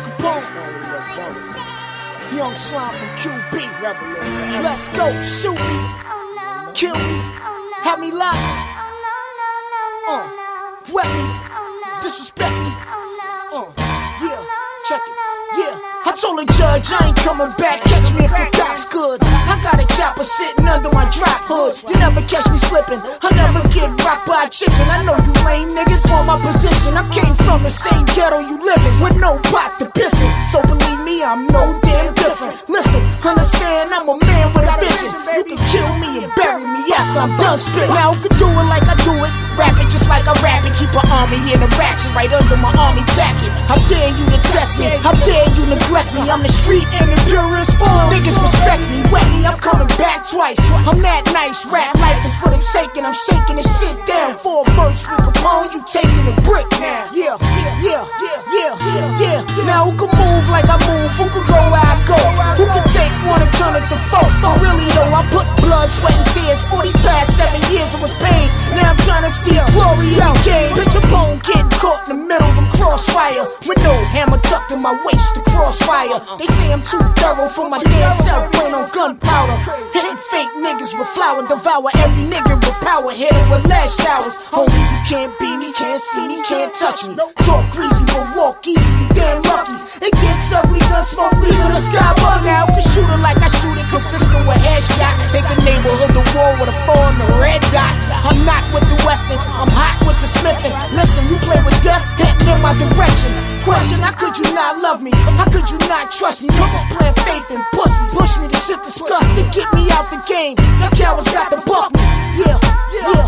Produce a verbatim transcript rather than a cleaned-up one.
Capone, Young Slime from Q B. Let's go, shoot me, kill me, have me locked, uh, wet me, disrespect me, uh, yeah, check it, yeah. I told the judge I ain't coming back, catch me if the cops could. I got a chopper sitting under my drop hood. You never catch me slipping, I never get rocked by a chicken. I know you lame niggas want my position. I came from the same ghetto you living, with no pot to piss in. So believe me, I'm no damn different. Listen, understand I'm a man with a vision. You can kill me and bury me after I'm done spit. Now who can do it like I do it? Rap it just like I rap it. Keep an army in a ratchet right under my army jacket. How dare you to test me? How dare you neglect me? I'm the street in the purest form. Niggas respect me, wet me, I'm coming back twice. I'm that nice, rap life is for the taking. I'm shaking this shit down for a verse with Capone. You taking a brick now. Yeah, yeah, yeah, yeah, yeah. Now who can move like I move? Who can go where I go? Who can take one and turn it to folk? For really though, I put blood, sweat, and tears for these past seven years. It was pain. Now I'm trying to see a glory in the game. Bitch, a bone getting caught in the middle of a crossfire with no hammer tucked in my waist to crossfire. They say I'm too thorough for my damn self, brain on gunpowder. Hitting fake niggas with flour, devour every nigga with power. Hit it with lead showers. Homie, you can't beat me, can't see me, can't touch me. Talk greasy but walk easy, you damn lucky. It gets ugly, gun smoke leaving the sky bug out. Can shoot it like I shoot it, consistent with headshots. Take a neighborhood to war with a four and a red dot. I'm not with the Westerns, I'm hot with the Smithing. Listen, you play with death, hitting in my direction. Question, how could you not love me? How could you not trust me? Niggas playing faith and pussy. Push me to shit disgust to get me out the game. Y'all cowards got to buck me. Yeah, yeah.